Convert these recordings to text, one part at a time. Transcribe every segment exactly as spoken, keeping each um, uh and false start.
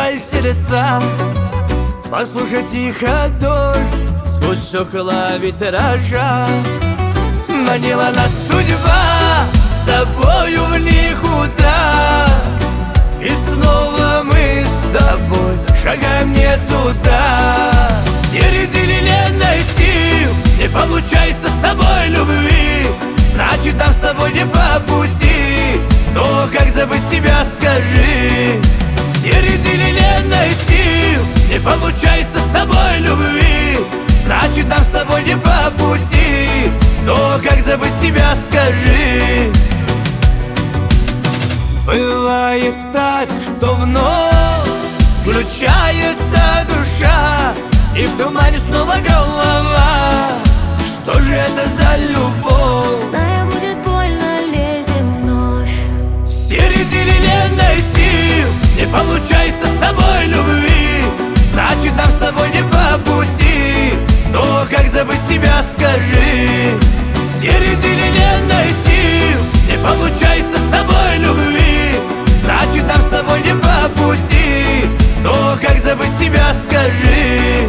сомневаясь телеса. Послушай тихо дождь сквозь стекла витража. Манила нас судьба с тобою в никуда, и снова мы с тобой шагаем не туда. В середине не найти, не получается с тобой любви, значит нам с тобой не по пути. Но как забыть себя, скажи? В середине не найти, не получается с тобой любви, значит нам с тобой не по пути. Но как забыть себя, скажи? Бывает так, что вновь включается душа, и в тумане снова голова. Что же это за любовь? Зная, будет больно, лезем вновь. В середине не найти, не получается с тобой любви, значит нам с тобой не по пути. Но как забыть себя, скажи? В середине не найти, не получается с тобой любви, значит нам с тобой не по пути. Но как забыть себя, скажи?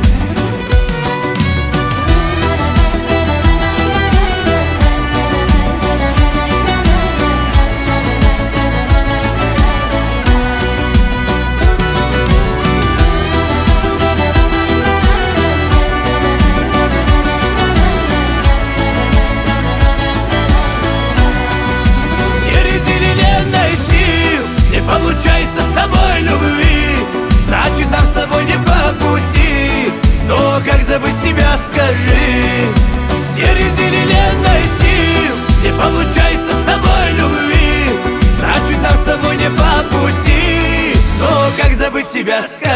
Получается с тобой любви, значит нам с тобой не по пути. Но как забыть себя, скажи? В середине не найти, не получается с тобой любви, значит нам с тобой не по пути. Но как забыть себя, скажи?